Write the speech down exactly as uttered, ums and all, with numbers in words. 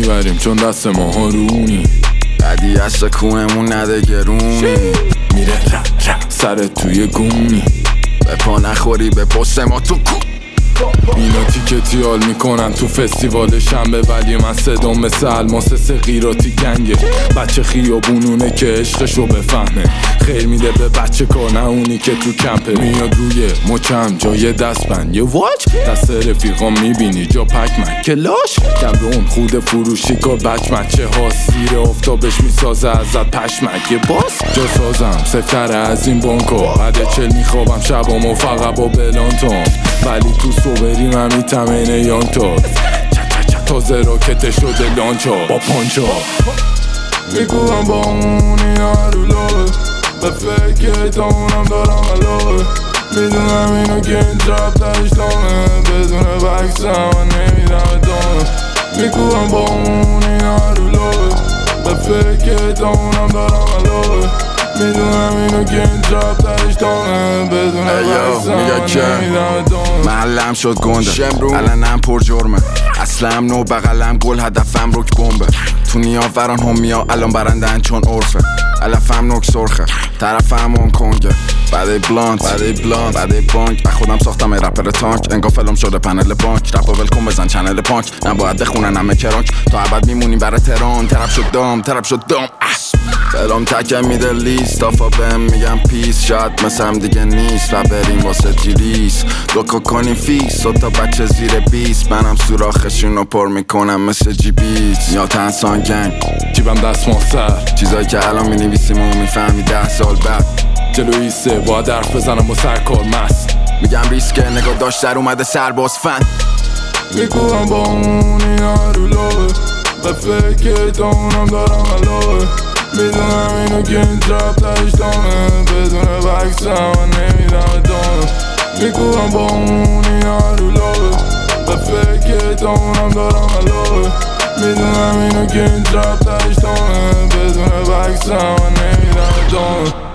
میبریم چون دست ما ها رونی. بعدی عشق کوهمون نده گرونی. میره را را سرت توی گونی. به پا نخوری به پشت ما تو کو. اینا تیکتی حال میکنن تو فستیوال شنبه، ولی من صدام مثل الماس سقیراتی گنگه. بچه خیابونونه که عشقشو بفهمه، خیر میده به بچه کار نه اونی که تو کمپه. میاد روی مچم جای دستبند یه واج، دست رفیقام میبینی جا پکمن کلاش. کمرون خود فروشی کار بچمن چه ها سیر آفتابش میسازه ازت پشمک. یه باز جا سازم سفتره از این بانکا، بعد چل میخوابم شبامو فقط با بلانتون، ولی تو صبری من میتمینه یانتا. تازه راکت شده لانچا با پانچا. میگوهم با اونی هرو لابه، به فکر تا اونم دارم علاقه. میدونم اینو که این ترپ ترش دامه، بدون بکسم من نمیدم ادامه. میگوهم با اونی هرو لابه، به فکر تا اونم دارم علاقه. میدونم اینو که این ترپ ترش دامه، بدون بکسم من نمیدم ادامه. محلم شد گنده الانم پر جرمه، اصلم نو بغلم گل هدفم رک بمبه. تو نیاوران همیا الان برندن چون عرفه، علفم نک سرخه طرفم اون کنگه. بعدی بلانت بعدی بلانت بعدی بانک، من خودم ساختم ای رپر تانک. انگار فلم شده پنل بانک، رپا ولکن بزن چنل پانک. نباید بخونن همه کرانک، تا ابد میمونیم برای تهران. ترپ شد دام ترپ شد دام فلم تکم میده لیست آفا بهم میگم پیس. شاید مثلم دیگه نیست و بریم واسه جیلیس. دوکا کنیم فیس و تا بچه زیر بیست، منم سوراخشونو پر میکنم مثل جی بیت. یا تنسان گنگ جیبم دست ماستر، چیزایی که الان مینویسیم و میفهمی ده سال بعد. جلوی سه باید حرف بزنم با سرکار مست. میگم ریسکه نگاه داشت در اومده سرباز فن. میگوهم با اونی هرو لابه، به فکر تا اونم دارم علاقه. میدونم اینو که این ترپ ترش دامه، بدون بکسم من نمیدم ادامه. میگوهم با اونی هرو لابه، به فکر تا اونم دارم علاقه. میدونم اینو که این ترپ ترش دامه، بدون بکسم من نمیدم ادامه.